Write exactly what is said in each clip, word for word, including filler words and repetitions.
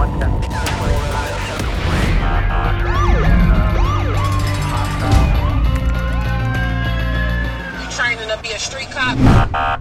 Training to be a street cop.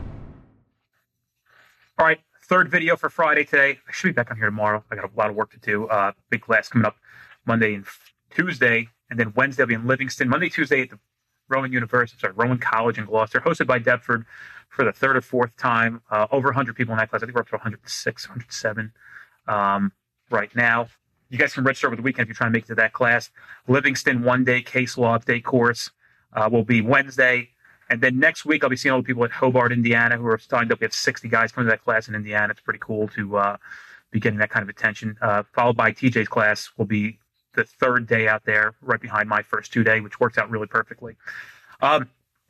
All right, third video for Friday today. I should be back on here tomorrow. I got a lot of work to do. Uh, big class coming up Monday and Tuesday, and then Wednesday I'll be in Livingston. Monday, Tuesday at the Rowan University, sorry, Rowan College in Gloucester, hosted by Deptford for the third or fourth time. Uh, over one hundred people in that class. I think we're up to one hundred six, one hundred seven um, right now. You guys can register over the weekend if you're trying to make it to that class. Livingston one-day case law update course uh, will be Wednesday. And then next week, I'll be seeing all the people at Hobart, Indiana, who are signed up. We have sixty guys coming to that class in Indiana. It's pretty cool to uh, be getting that kind of attention. Uh, followed by T J's class will be the third day out there, right behind my first two day, which works out really perfectly. Um,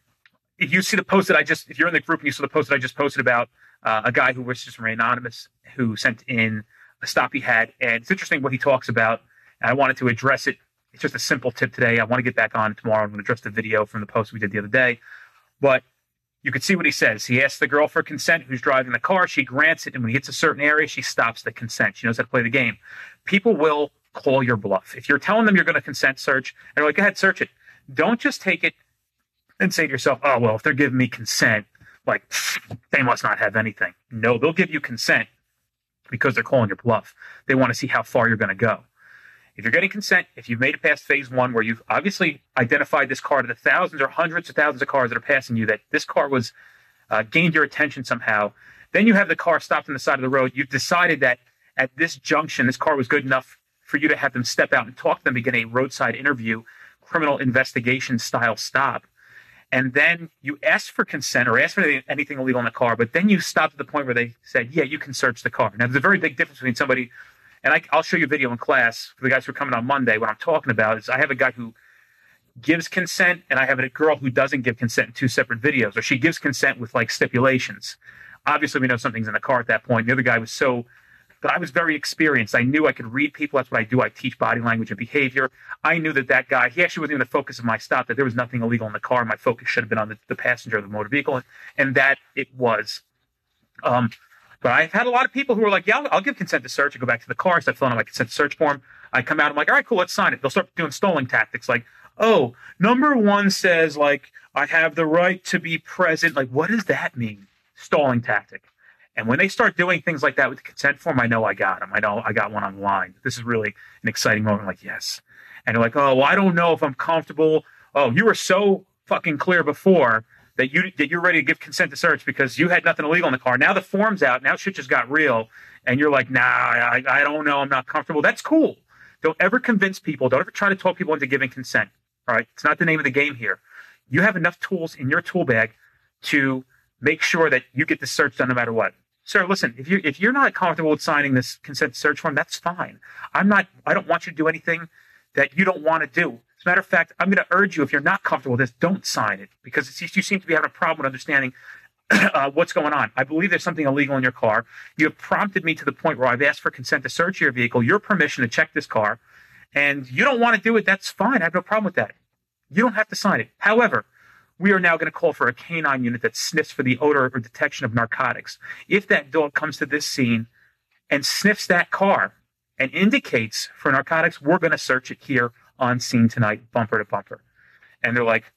if you see the post that I just, if you're in the group and you saw the post that I just posted about uh, a guy who wishes to remain anonymous, who sent in a stop he had, and it's interesting what he talks about, and I wanted to address it. It's just a simple tip today. I want to get back on tomorrow. I'm going to address the video from the post we did the other day. But you can see what he says. He asks the girl for consent who's driving the car. She grants it. And when he hits a certain area, she stops the consent. She knows how to play the game. People will call your bluff. If you're telling them you're going to consent search, and they're like, go ahead, search it. Don't just take it and say to yourself, oh, well, if they're giving me consent, like, they must not have anything. No, they'll give you consent because they're calling your bluff. They want to see how far you're going to go. If you're getting consent, if you've made it past phase one, where you've obviously identified this car to the thousands or hundreds of thousands of cars that are passing you, that this car was uh, gained your attention somehow, then you have the car stopped on the side of the road. You've decided that at this junction, this car was good enough for you to have them step out and talk to them, begin a roadside interview, criminal investigation style stop. And then you ask for consent or ask for anything, anything illegal in the car, but then you stop at the point where they said, yeah, you can search the car. Now, there's a very big difference between somebody. And I, I'll show you a video in class for the guys who are coming on Monday. What I'm talking about is I have a guy who gives consent and I have a girl who doesn't give consent in two separate videos, or she gives consent with like stipulations. Obviously, we know something's in the car at that point. The other guy was so, but I was very experienced. I knew I could read people. That's what I do. I teach body language and behavior. I knew that that guy, he actually wasn't even the focus of my stop, that there was nothing illegal in the car. My focus should have been on the, the passenger of the motor vehicle, and that it was. Um, But I've had a lot of people who are like, yeah, I'll, I'll give consent to search. I go back to the car, start filling out my consent to search form. I come out, I'm like, all right, cool, let's sign it. They'll start doing stalling tactics like, oh, number one says, like, I have the right to be present. Like, what does that mean? Stalling tactic. And when they start doing things like that with the consent form, I know I got them. I know I got one on the line. This is really an exciting moment. I'm like, yes. And they're like, oh, well, I don't know if I'm comfortable. Oh, you were so fucking clear before that you that you're ready to give consent to search because you had nothing illegal in the car. Now the form's out. Now shit just got real, and you're like, nah, I, I don't know. I'm not comfortable. That's cool. Don't ever convince people. Don't ever try to talk people into giving consent. All right, it's not the name of the game here. You have enough tools in your tool bag to make sure that you get the search done no matter what. Sir, listen, if you if you're not comfortable with signing this consent to search form, that's fine. I'm not. I don't want you to do anything that you don't want to do. As a matter of fact, I'm going to urge you, if you're not comfortable with this, don't sign it, because it's, you seem to be having a problem with understanding uh, what's going on. I believe there's something illegal in your car. You have prompted me to the point where I've asked for consent to search your vehicle, your permission to check this car, and you don't want to do it. That's fine. I have no problem with that. You don't have to sign it. However, we are now going to call for a canine unit that sniffs for the odor or detection of narcotics. If that dog comes to this scene and sniffs that car and indicates for narcotics, we're going to search it here on scene tonight, bumper to bumper. And they're like,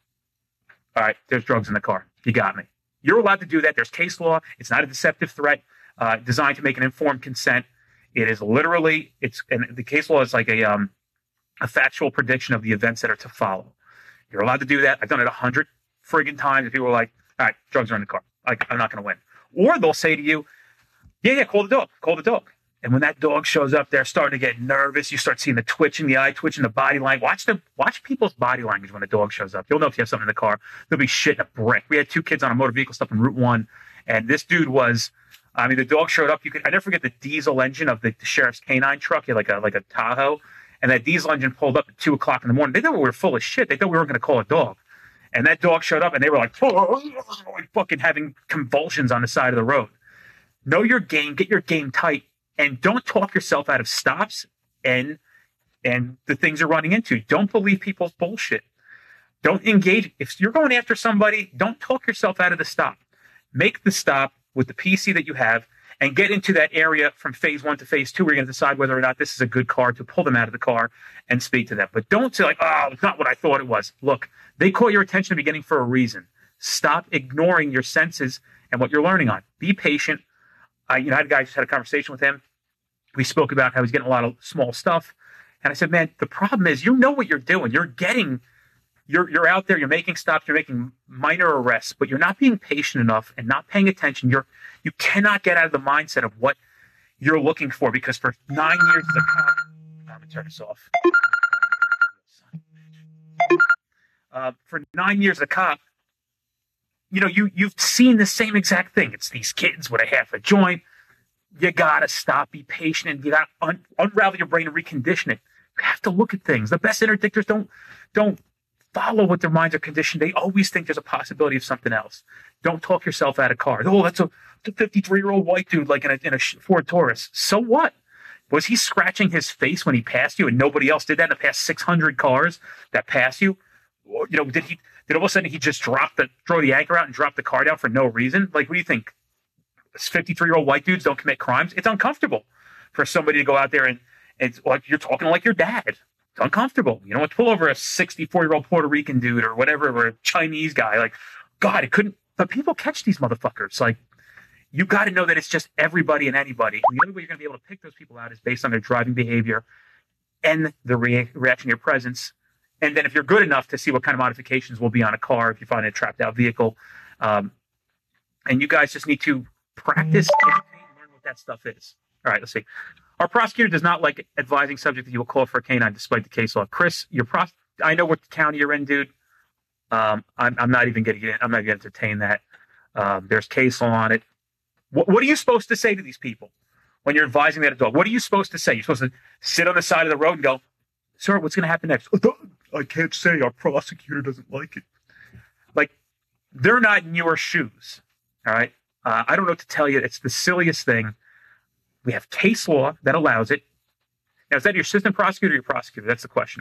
all right, there's drugs in the car. You got me. You're allowed to do that. There's case law. It's not a deceptive threat uh, designed to make an informed consent. It is literally, it's, and the case law is like a, um, a factual prediction of the events that are to follow. You're allowed to do that. I've done it a hundred friggin' times. And people are like, all right, drugs are in the car. Like, I'm not going to win. Or they'll say to you, yeah, yeah, call the dog. Call the dog. And when that dog shows up, they're starting to get nervous. You start seeing the twitching, the eye twitching, the body language. Watch the watch people's body language when a dog shows up. You'll know if you have something in the car. They'll be shitting a brick. We had two kids on a motor vehicle stuff on Route One, and this dude was. I mean, the dog showed up. You could. I never forget the diesel engine of the, the sheriff's canine truck. He had like a like a Tahoe, and that diesel engine pulled up at two o'clock in the morning. They thought we were full of shit. They thought we weren't going to call a dog, and that dog showed up, and they were like, oh, like fucking having convulsions on the side of the road. Know your game. Get your game tight. And don't talk yourself out of stops and and the things you're running into. Don't believe people's bullshit. Don't engage. If you're going after somebody, don't talk yourself out of the stop. Make the stop with the P C that you have and get into that area from phase one to phase two where you're going to decide whether or not this is a good car to pull them out of the car and speak to them. But don't say like, oh, it's not what I thought it was. Look, they caught your attention at the beginning for a reason. Stop ignoring your senses and what you're learning on. Be patient. I, you know, I had a guy, just had a conversation with him. We spoke about how he's getting a lot of small stuff. And I said, man, the problem is you know what you're doing. You're getting, you're you're out there, you're making stops, you're making minor arrests, but you're not being patient enough and not paying attention. You're you cannot get out of the mindset of what you're looking for, because for nine years as a cop, I'm gonna turn this off. Uh, for nine years as a cop, you know, you you've seen the same exact thing. It's these kids with a half a joint. You gotta stop, be patient, and you gotta un- unravel your brain and recondition it. You have to look at things. The best interdictors don't don't follow what their minds are conditioned. They always think there's a possibility of something else. Don't talk yourself out of cars. Oh, that's a fifty-three-year-old white dude like in a, in a Ford Taurus. So what? Was he scratching his face when he passed you and nobody else did that in the past six hundred cars that passed you? Or, you know, did he? Did all of a sudden he just drop the throw the anchor out and drop the car down for no reason? Like, what do you think? fifty-three-year-old white dudes don't commit crimes. It's uncomfortable for somebody to go out there and it's like you're talking like your dad. It's uncomfortable. You don't want to pull over a sixty-four-year-old Puerto Rican dude or whatever, or a Chinese guy. Like, God, it couldn't. But people catch these motherfuckers. Like, you got to know that it's just everybody and anybody. And the only way you're going to be able to pick those people out is based on their driving behavior and the re- reaction to your presence. And then if you're good enough to see what kind of modifications will be on a car, if you find a trapped out vehicle, um, and you guys just need to practice, educate, and learn what that stuff is. All right, let's see. Our prosecutor does not like advising subject that you will call for a canine despite the case law. Chris, your pros- I know what county you're in, dude. Um, I'm, I'm not even going to get. I'm not going to entertain that. Um, there's case law on it. What, what are you supposed to say to these people when you're advising that dog? What are you supposed to say? You're supposed to sit on the side of the road and go, "Sir, what's going to happen next?" I can't say. Our prosecutor doesn't like it. Like, they're not in your shoes. All right. Uh, I don't know what to tell you. It's the silliest thing. We have case law that allows it. Now, is that your assistant prosecutor or your prosecutor? That's the question.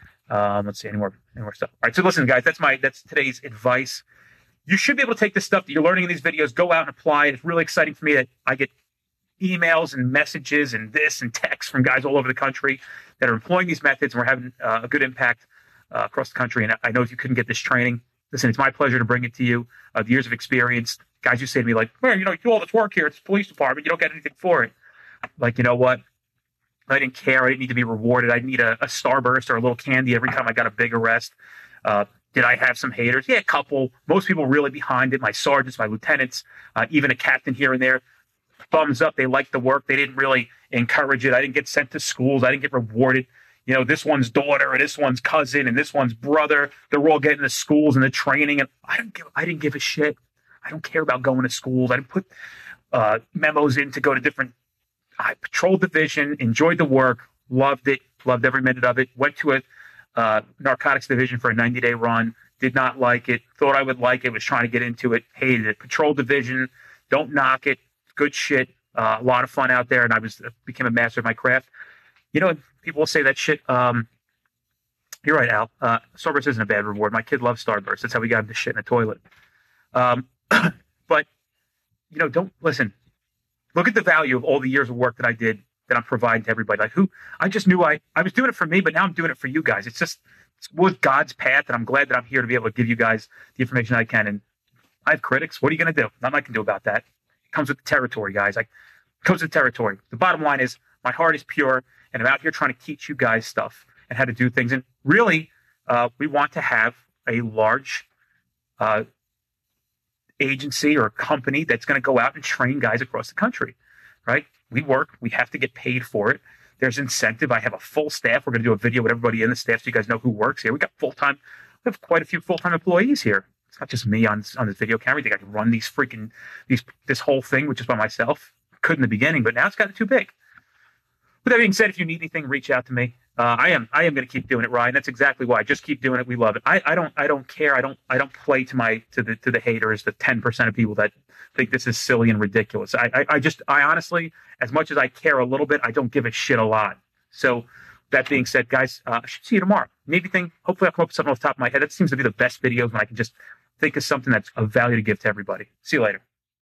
Um, let's see, any more, any more stuff. All right, so listen, guys, that's my that's today's advice. You should be able to take the stuff that you're learning in these videos, go out and apply it. It's really exciting for me that I get emails and messages and this and texts from guys all over the country that are employing these methods, and we're having uh, a good impact uh, across the country. And I know if you couldn't get this training, listen, it's my pleasure to bring it to you. Uh, the years of experience, guys who say to me like, "Man, you know, you do all this work here. It's the police department. You don't get anything for it." Like, you know what? I didn't care. I didn't need to be rewarded. I didn't need a, a Starburst or a little candy every time I got a big arrest. Uh, did I have some haters? Yeah, a couple. Most people really behind it. My sergeants, my lieutenants, uh, even a captain here and there. Thumbs up. They liked the work. They didn't really encourage it. I didn't get sent to schools. I didn't get rewarded. You know, this one's daughter and this one's cousin and this one's brother. They're all getting the schools and the training. And I don't give. I didn't give a shit. I don't care about going to schools. I didn't put uh, memos in to go to different. I patrolled the division, enjoyed the work, loved it, loved every minute of it. Went to a uh, narcotics division for a ninety-day run, did not like it, thought I would like it, was trying to get into it, hated it. Patrol division, don't knock it, good shit, uh, a lot of fun out there, and I was became a master of my craft. You know, people will say that shit. Um, you're right, Al. Uh, Starburst isn't a bad reward. My kid loves Starburst. That's how we got him to shit in a toilet. Um, but, you know, don't listen. Look at the value of all the years of work that I did that I'm providing to everybody. Like who I just knew I, I was doing it for me, but now I'm doing it for you guys. It's just it was God's path, and I'm glad that I'm here to be able to give you guys the information I can. And I have critics. What are you going to do? Nothing I can do about that. It comes with the territory, guys. Like, it comes with the territory. The bottom line is my heart is pure, and I'm out here trying to teach you guys stuff and how to do things. And really, uh, we want to have a large uh, agency or a company that's going to go out and train guys across the country, right? We work. We have to get paid for it. There's incentive. I have a full staff. We're going to do a video with everybody in the staff so you guys know who works here. We got full-time. We have quite a few full-time employees here. It's not just me on, on this video camera. I think I can run these freaking, these this whole thing, which is by myself. Could in the beginning, but now it's gotten too big. With that being said, if you need anything, reach out to me. Uh, I am I am going to keep doing it, Ryan. That's exactly why. Just keep doing it. We love it. I, I don't I don't care. I don't I don't play to my to the to the haters, the ten percent of people that think this is silly and ridiculous. I, I I just I honestly, as much as I care a little bit, I don't give a shit a lot. So that being said, guys, uh, I should see you tomorrow. Maybe think. Hopefully, I'll come up with something off the top of my head. That seems to be the best videos when I can just think of something that's of value to give to everybody. See you later.